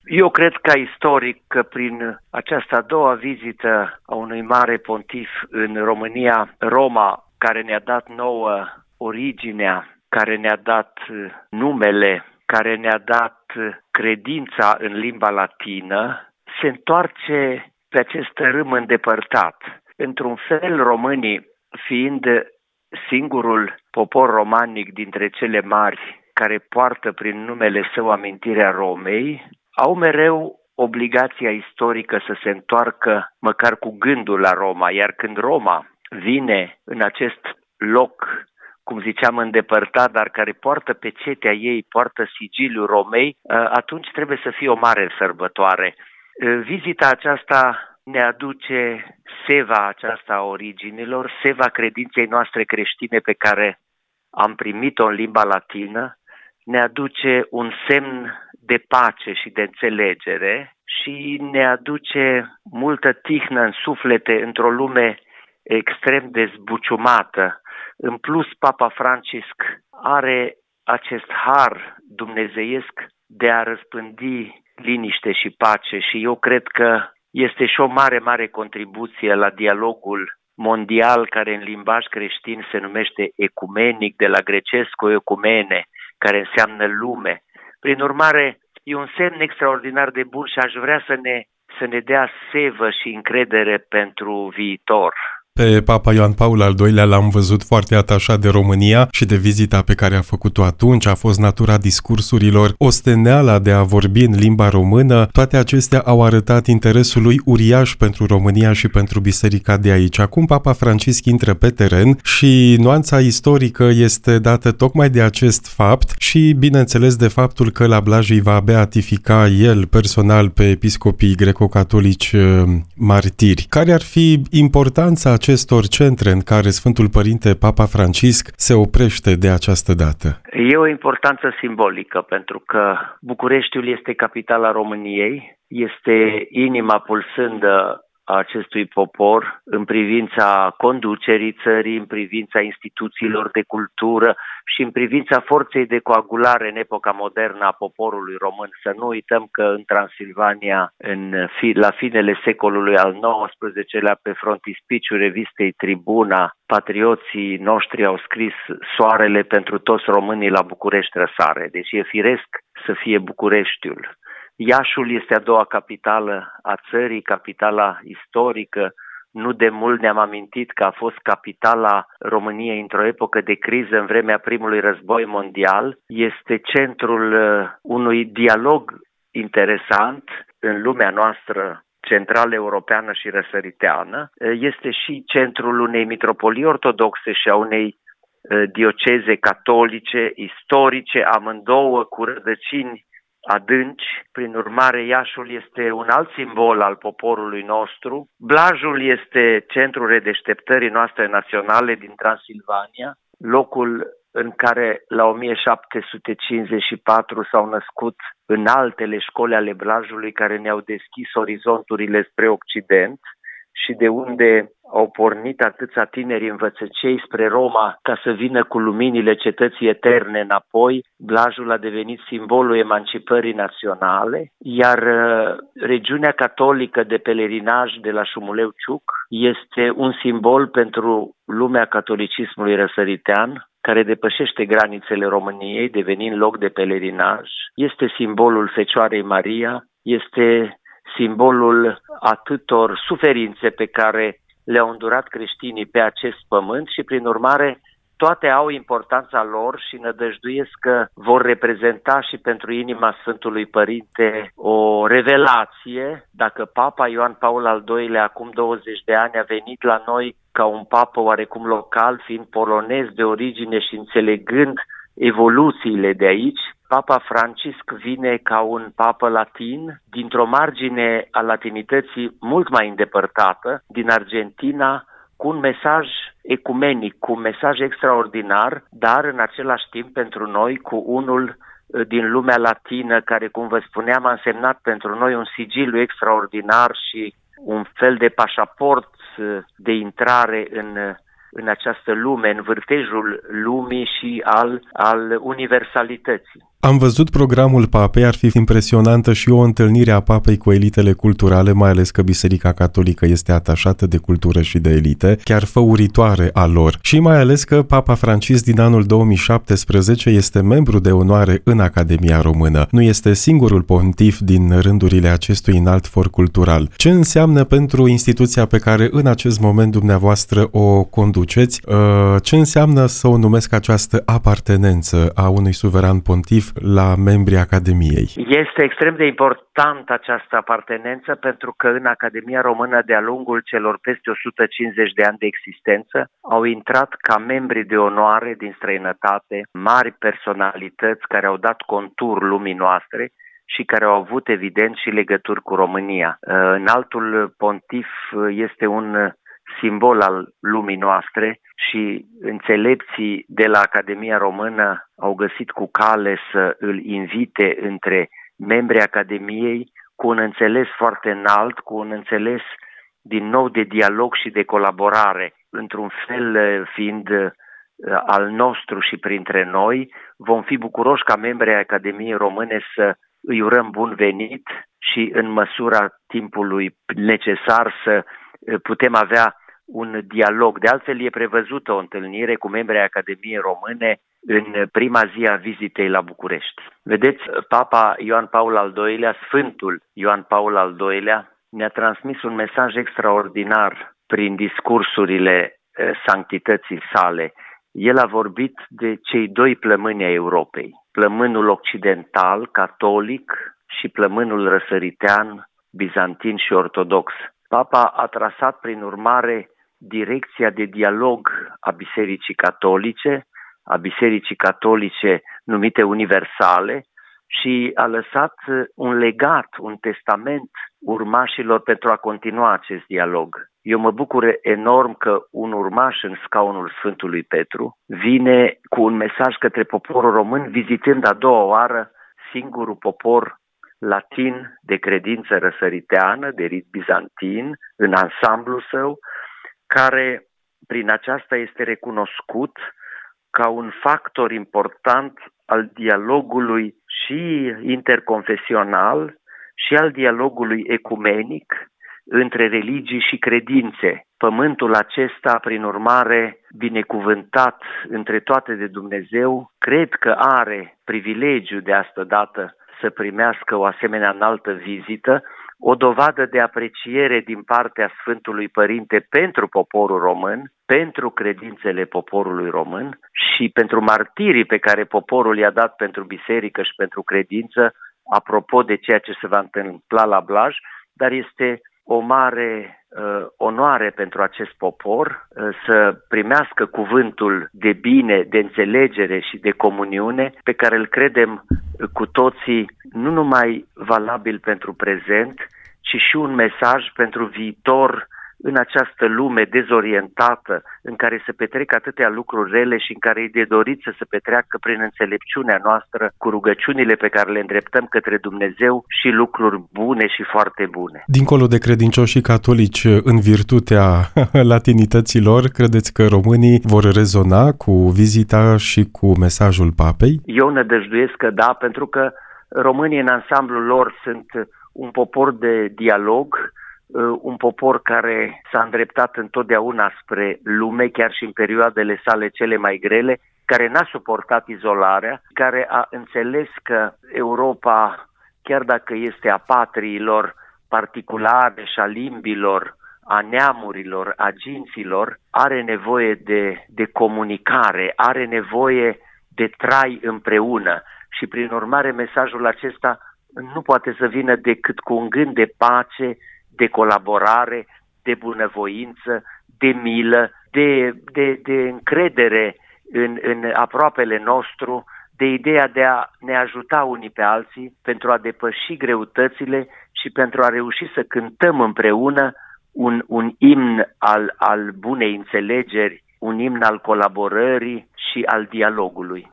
Eu cred ca istoric că prin această a doua vizită a unui mare pontif în România, Roma, care ne-a dat nouă originea, care ne-a dat numele, care ne-a dat credința în limba latină, se întoarce pe acest tărâm îndepărtat. Într-un fel, românii, fiind singurul popor romanic dintre cele mari care poartă prin numele său amintirea Romei, au mereu obligația istorică să se întoarcă măcar cu gândul la Roma, iar când Roma vine în acest loc, cum ziceam, îndepărtat, dar care poartă pecetea ei, poartă sigiliul Romei, atunci trebuie să fie o mare sărbătoare. Vizita aceasta ne aduce seva aceasta a originilor, seva credinței noastre creștine pe care am primit-o în limba latină, ne aduce un semn de pace și de înțelegere și ne aduce multă tihnă în suflete într-o lume extrem de zbuciumată. În plus, Papa Francisc are acest har dumnezeiesc de a răspândi liniște și pace și eu cred că este și o mare contribuție la dialogul mondial care în limbaj creștin se numește ecumenic, de la grecescu ecumene, care înseamnă lume. Prin urmare, e un semn extraordinar de bun și aș vrea să ne dea sevă și încredere pentru viitor. Pe Papa Ioan Paul al II-lea l-am văzut foarte atașat de România și de vizita pe care a făcut-o atunci, a fost natura discursurilor, osteneala de a vorbi în limba română, toate acestea au arătat interesul lui uriaș pentru România și pentru biserica de aici. Acum Papa Francisc intră pe teren și nuanța istorică este dată tocmai de acest fapt și, bineînțeles, de faptul că la Blaj îi va beatifica el personal pe episcopii greco-catolici martiri. Care ar fi importanța acestor centre în care Sfântul Părinte Papa Francisc se oprește de această dată? E o importanță simbolică, pentru că Bucureștiul este capitala României, este inima pulsândă a acestui popor în privința conducerii țării, în privința instituțiilor de cultură și în privința forței de coagulare în epoca modernă a poporului român. Să nu uităm că în Transilvania, la finele secolului al XIX-lea, pe frontispiciul revistei Tribuna, patrioții noștri au scris "Soarele pentru toți românii la București răsare". Deci e firesc să fie Bucureștiul. Iașul este a doua capitală a țării, capitala istorică. Nu de mult ne-am amintit că a fost capitala României într-o epocă de criză în vremea primului război mondial. Este centrul unui dialog interesant în lumea noastră centrală europeană și răsăriteană. Este și centrul unei mitropolii ortodoxe și a unei dioceze catolice, istorice, amândouă cu rădăcini adânci. Prin urmare, Iașul este un alt simbol al poporului nostru. Blajul este centrul redeșteptării noastre naționale din Transilvania, locul în care la 1754 s-au născut înaltele școli ale Blajului care ne-au deschis orizonturile spre Occident și de unde au pornit atâția tineri învățăcei spre Roma ca să vină cu luminile cetății eterne înapoi. Blajul a devenit simbolul emancipării naționale, iar regiunea catolică de pelerinaj de la Șumuleu-Ciuc este un simbol pentru lumea catolicismului răsăritean, care depășește granițele României, devenind loc de pelerinaj. Este simbolul Fecioarei Maria, este simbolul atâtor suferințe pe care le-au îndurat creștinii pe acest pământ și, prin urmare, toate au importanța lor și nădăjduiesc că vor reprezenta și pentru inima Sfântului Părinte o revelație. Dacă Papa Ioan Paul al II-lea acum 20 de ani a venit la noi ca un papă oarecum local, fiind polonez de origine și înțelegând evoluțiile de aici, Papa Francisc vine ca un papă latin dintr-o margine a latinității mult mai îndepărtată, din Argentina, cu un mesaj ecumenic, cu un mesaj extraordinar, dar în același timp pentru noi cu unul din lumea latină care, cum vă spuneam, a însemnat pentru noi un sigiliu extraordinar și un fel de pașaport de intrare în această lume, în vârtejul lumii și al universalității. Am văzut programul papei, ar fi impresionantă și o întâlnire a papei cu elitele culturale, mai ales că Biserica Catolică este atașată de cultură și de elite, chiar făuritoare a lor. Și mai ales că Papa Francisc din anul 2017 este membru de onoare în Academia Română. Nu este singurul pontif din rândurile acestui înalt for cultural. Ce înseamnă pentru instituția pe care în acest moment dumneavoastră o conduceți? Ce înseamnă să o numesc această apartenență a unui suveran pontif la membrii Academiei? Este extrem de important această apartenență pentru că în Academia Română de-a lungul celor peste 150 de ani de existență au intrat ca membri de onoare din străinătate mari personalități care au dat contur lumii noastre și care au avut evident și legături cu România. Înaltul pontif este un simbol al lumii noastre și înțelepții de la Academia Română au găsit cu cale să îl invite între membrii Academiei cu un înțeles foarte înalt, cu un înțeles din nou de dialog și de colaborare, într-un fel fiind al nostru și printre noi. Vom fi bucuroși ca membrii Academiei Române să îi urăm bun venit și în măsura timpului necesar să putem avea un dialog. De altfel, e prevăzută o întâlnire cu membrii Academiei Române în prima zi a vizitei la București. Vedeți, Papa Ioan Paul al II-lea, Sfântul Ioan Paul al II-lea, ne-a transmis un mesaj extraordinar prin discursurile sanctității sale. El a vorbit de cei doi plămâni ai Europei, plămânul occidental, catolic, și plămânul răsăritean, bizantin și ortodox. Papa a trasat, prin urmare, direcția de dialog a Bisericii Catolice numite universale și a lăsat un legat, un testament urmașilor pentru a continua acest dialog. Eu mă bucur enorm că un urmaș în scaunul Sfântului Petru vine cu un mesaj către poporul român, vizitând a doua oară singurul popor latin de credință răsăriteană, de rit bizantin, în ansamblu său, care prin aceasta este recunoscut ca un factor important al dialogului și interconfesional și al dialogului ecumenic între religii și credințe. Pământul acesta, prin urmare, binecuvântat între toate de Dumnezeu, cred că are privilegiul de asta dată să primească o asemenea înaltă vizită, o dovadă de apreciere din partea Sfântului Părinte pentru poporul român, pentru credințele poporului român și pentru martirii pe care poporul i-a dat pentru biserică și pentru credință, apropo de ceea ce se va întâmpla la Blaj, dar este o mare onoare pentru acest popor să primească cuvântul de bine, de înțelegere și de comuniune pe care îl credem cu toții nu numai valabil pentru prezent, ci și un mesaj pentru viitor în această lume dezorientată, în care se petrec atâtea lucruri rele și în care e de dorit să se petreacă prin înțelepciunea noastră, cu rugăciunile pe care le îndreptăm către Dumnezeu și lucruri bune și foarte bune. Dincolo de credincioșii catolici, în virtutea latinităților, credeți că românii vor rezona cu vizita și cu mesajul papei? Eu nădăjduiesc că da, pentru că românii în ansamblul lor sunt un popor de dialog, un popor care s-a îndreptat întotdeauna spre lume, chiar și în perioadele sale cele mai grele, care n-a suportat izolarea, care a înțeles că Europa, chiar dacă este a patriilor particulare și a limbilor, a neamurilor, a ginților, are nevoie de comunicare, are nevoie de trai împreună și prin urmare mesajul acesta nu poate să vină decât cu un gând de pace, de colaborare, de bunăvoință, de milă, de încredere în aproapele nostru, de ideea de a ne ajuta unii pe alții pentru a depăși greutățile și pentru a reuși să cântăm împreună un imn al bunei înțelegeri, un imn al colaborării și al dialogului.